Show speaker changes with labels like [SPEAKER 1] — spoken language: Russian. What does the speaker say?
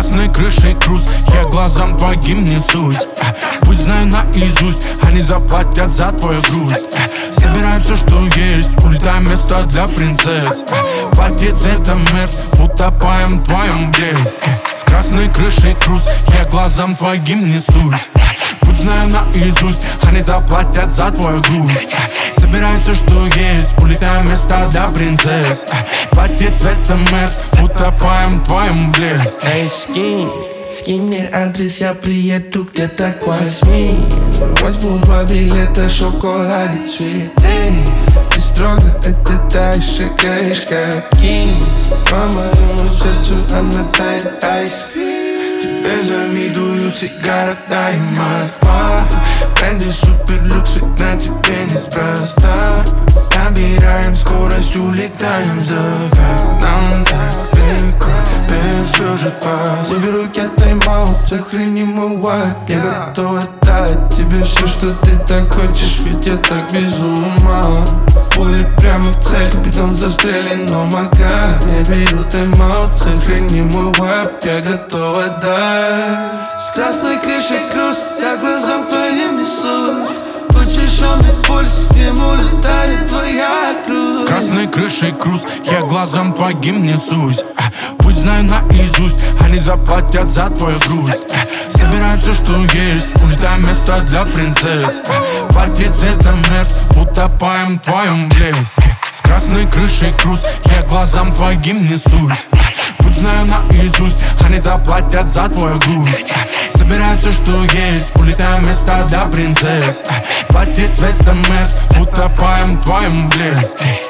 [SPEAKER 1] красной крышей круз, я глазам твоим несусь. Путь знаю наизусть, они заплатят за твою грусть. Собираем все, что есть, улетаем место для принцесс. Платье цвета мерс, утопаем в твоем блеске. С красной крышей круз, я глазам твоим несусь. Путь знаю наизусть, они заплатят за твою грусть. Собираем все, что есть, улетаем места для принцесс. Платье цвета мерс, утопаем в твоем блеске.
[SPEAKER 2] Эй, скинь мне адрес, я приеду где-то к 8. Возьму 2 билета, шоколад и цветы. Ты строго это шагаешь как кинь. По моему сердцу она тает айскрим. Тебе завидуют все города и Москва. Бренды суперлюкс, на тебе неспроста. Набираем скорость, улетаем за закат. Нам так легко, без чужих паз. Заберу я тайм-аут, сохрани мой вайб. Я готов отдать тебе все, что ты так хочешь, ведь я так без ума. Пули прямо в цель, капитан застрелен, но макар. Не беру тайм-аут, сохрани мой вайб. Я готов отдать. С красной крышей круз, я глазам твоим несусь. Учащенный пульс, с ним улетает твоя грудь.
[SPEAKER 1] С красной крышей круз, я глазам твоим несусь. Путь знаю наизусть, они заплатят за твою грусть. Собираем все, что есть, улетаем место для принцесс. Платье цвета мерс, утопаем в твоем блеске. С красной крышей круз, я глазам твоим несусь. Путь знаю наизусть, они заплатят за твою грусть. Собираем все, что есть, улетаем места для принцесс. Платье цвета мерс, утопаем в твоем блеске.